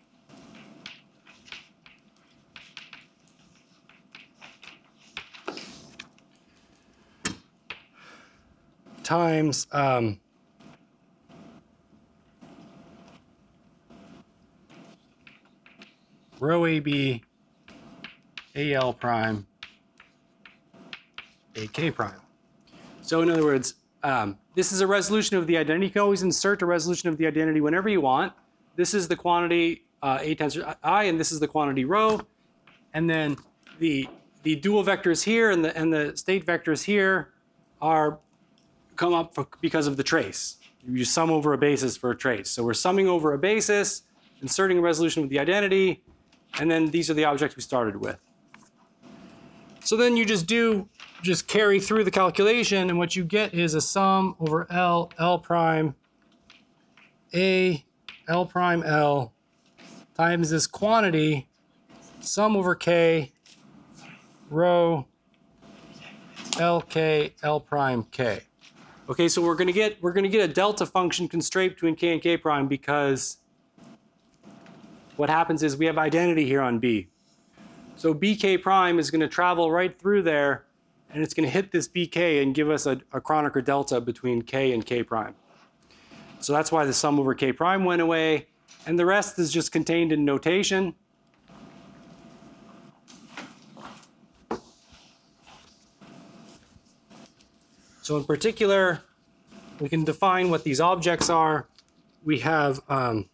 Times um, rho A B A L prime A K prime. So in other words, um, this is a resolution of the identity. You can always insert a resolution of the identity whenever you want. This is the quantity uh, A tensor I, and this is the quantity rho. And then the the dual vectors here and the and the state vectors here are come up for, because of the trace. You sum over a basis for a trace. So we're summing over a basis, inserting a resolution with the identity, and then these are the objects we started with. So then you just do, just carry through the calculation, and what you get is a sum over L, L prime, A, L prime L, times this quantity, sum over K, rho, L K, L prime K. Okay, so we're gonna get we're gonna get a delta function constraint between K and K prime because what happens is we have identity here on B. So B K prime is gonna travel right through there, and it's gonna hit this B K and give us a, a Kronecker delta between K and K prime. So that's why the sum over K prime went away, and the rest is just contained in notation. So in particular, we can define what these objects are. We have, um,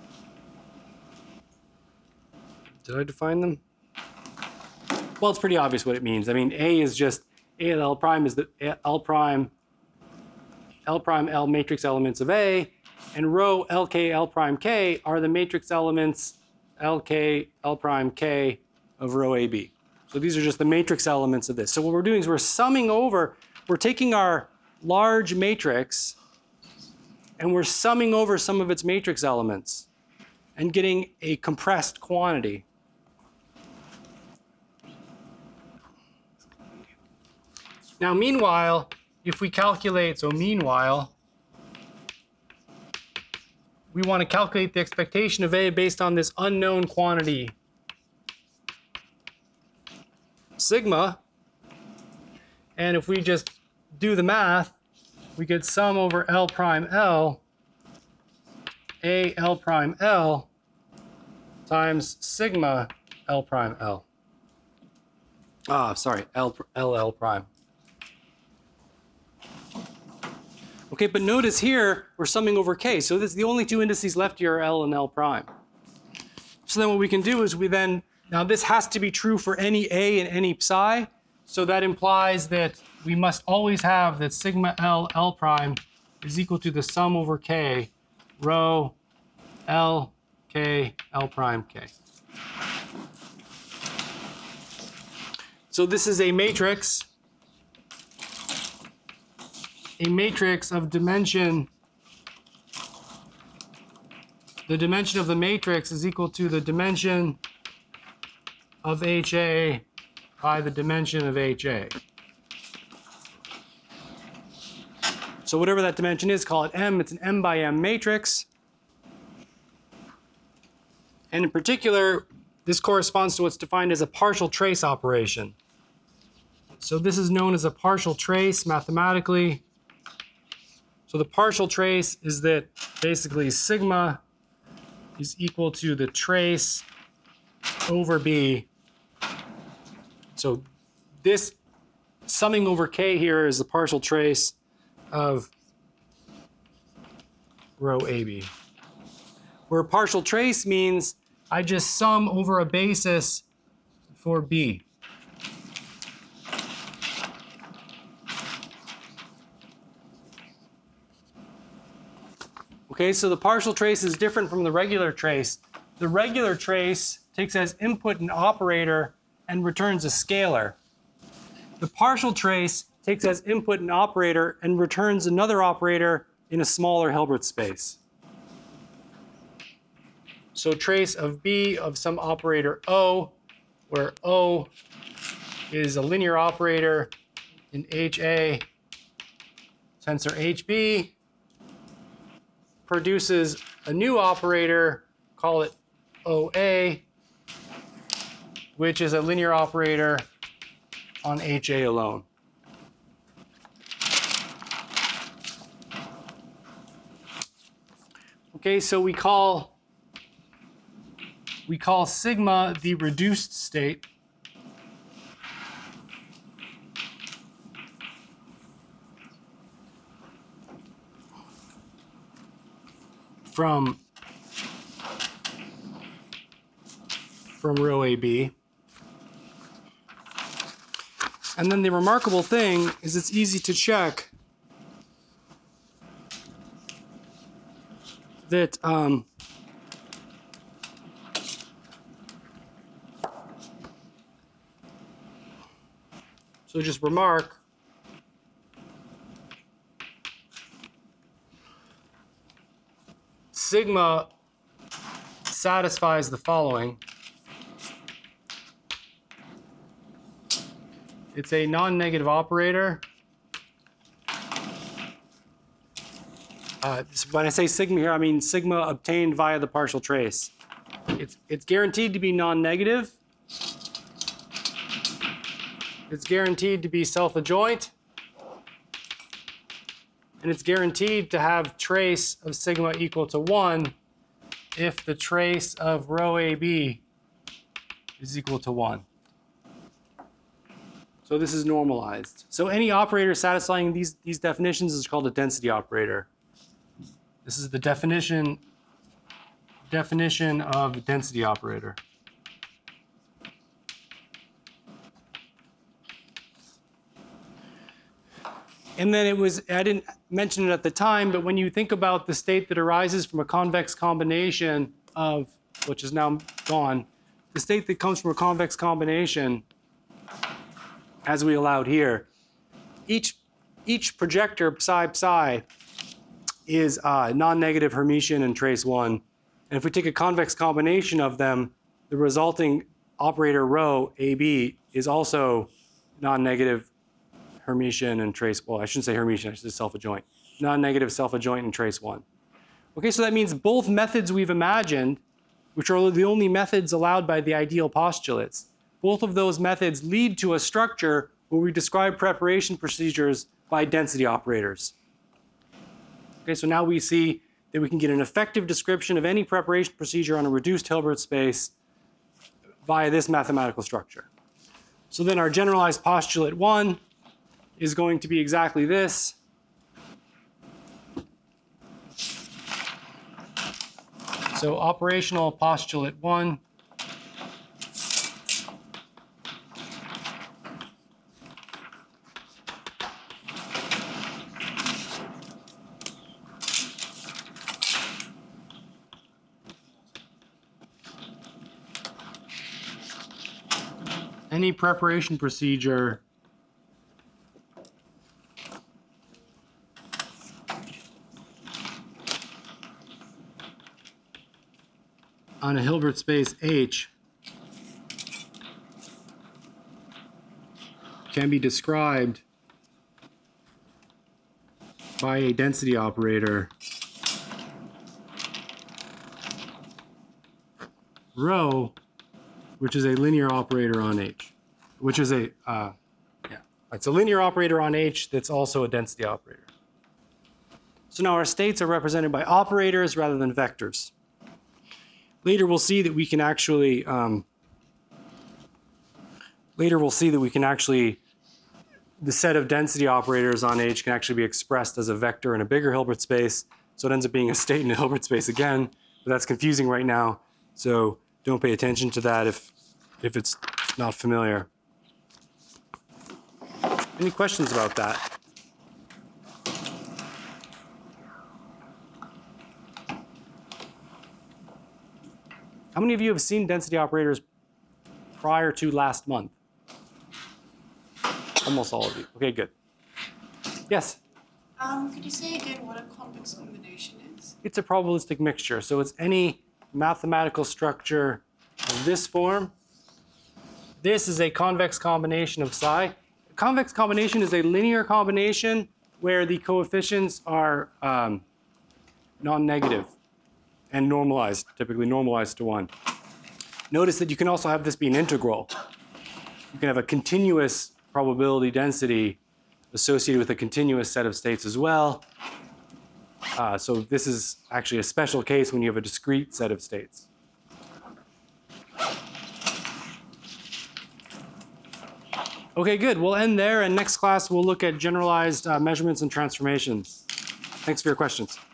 did I define them? Well, it's pretty obvious what it means. I mean, A is just, A and L prime is the L prime, L prime L matrix elements of A, and rho L K L prime K are the matrix elements L K L prime K of rho A B. So these are just the matrix elements of this. So what we're doing is we're summing over, we're taking our large matrix and we're summing over some of its matrix elements and getting a compressed quantity. Now, meanwhile, if we calculate, so meanwhile, we want to calculate the expectation of A based on this unknown quantity sigma. And if we just do the math, we get sum over L prime L, A L prime L times sigma L prime L. Ah, sorry, L, L L prime. Okay, but notice here, we're summing over K. So this, the only two indices left here are L and L prime. So then what we can do is we then, now this has to be true for any A and any psi. So that implies that we must always have that sigma L L prime is equal to the sum over K, rho L K L prime K. So this is a matrix, a matrix of dimension. The dimension of the matrix is equal to the dimension of H A by the dimension of H A. So whatever that dimension is, call it M. It's an M by M matrix. And in particular, this corresponds to what's defined as a partial trace operation. So this is known as a partial trace mathematically. So the partial trace is that basically sigma is equal to the trace over B. So this summing over K here is the partial trace of rho A B. Where a partial trace means I just sum over a basis for B. Okay, so the partial trace is different from the regular trace. The regular trace takes as input an operator and returns a scalar. The partial trace takes as input an operator and returns another operator in a smaller Hilbert space. So trace of B of some operator O, where O is a linear operator in H A tensor H B, produces a new operator, call it O A, which is a linear operator on H A alone. Okay, so we call we call sigma the reduced state. From from rho A B. And then the remarkable thing is it's easy to check that um, so just remark sigma satisfies the following. It's a non-negative operator. Uh, when I say sigma here, I mean sigma obtained via the partial trace. It's, it's guaranteed to be non-negative. It's guaranteed to be self-adjoint. And it's guaranteed to have trace of sigma equal to one if the trace of rho A B is equal to one. So this is normalized. So any operator satisfying these, these definitions is called a density operator. This is the definition, definition of a density operator. And then it was, I didn't mention it at the time, but when you think about the state that arises from a convex combination of, which is now gone, the state that comes from a convex combination, as we allowed here, each, each projector psi psi is uh, non-negative Hermitian and trace one. And if we take a convex combination of them, the resulting operator rho A B is also non-negative Hermitian and trace, well, I shouldn't say Hermitian, I should say self-adjoint. Non-negative self-adjoint and trace one. Okay, so that means both methods we've imagined, which are the only methods allowed by the ideal postulates, both of those methods lead to a structure where we describe preparation procedures by density operators. Okay, so now we see that we can get an effective description of any preparation procedure on a reduced Hilbert space via this mathematical structure. So then our generalized postulate one is going to be exactly this. So operational postulate one. Any preparation procedure on a Hilbert space H can be described by a density operator rho, which is a linear operator on H, which is a, uh, yeah, it's a linear operator on H that's also a density operator. So now our states are represented by operators rather than vectors. Later we'll see that we can actually, um, later we'll see that we can actually, the set of density operators on H can actually be expressed as a vector in a bigger Hilbert space. So it ends up being a state in a Hilbert space again, but that's confusing right now. So don't pay attention to that if, if it's not familiar. Any questions about that? How many of you have seen density operators prior to last month? Almost all of you. Okay, good. Yes? Um, could you say again what a convex combination is? It's a probabilistic mixture. So it's any mathematical structure of this form. This is a convex combination of psi. A convex combination is a linear combination where the coefficients are um, non-negative and normalized, typically normalized to one. Notice that you can also have this be an integral. You can have a continuous probability density associated with a continuous set of states as well. Uh, so this is actually a special case when you have a discrete set of states. Okay, good. We'll end there, and next class we'll look at generalized uh, measurements and transformations. Thanks for your questions.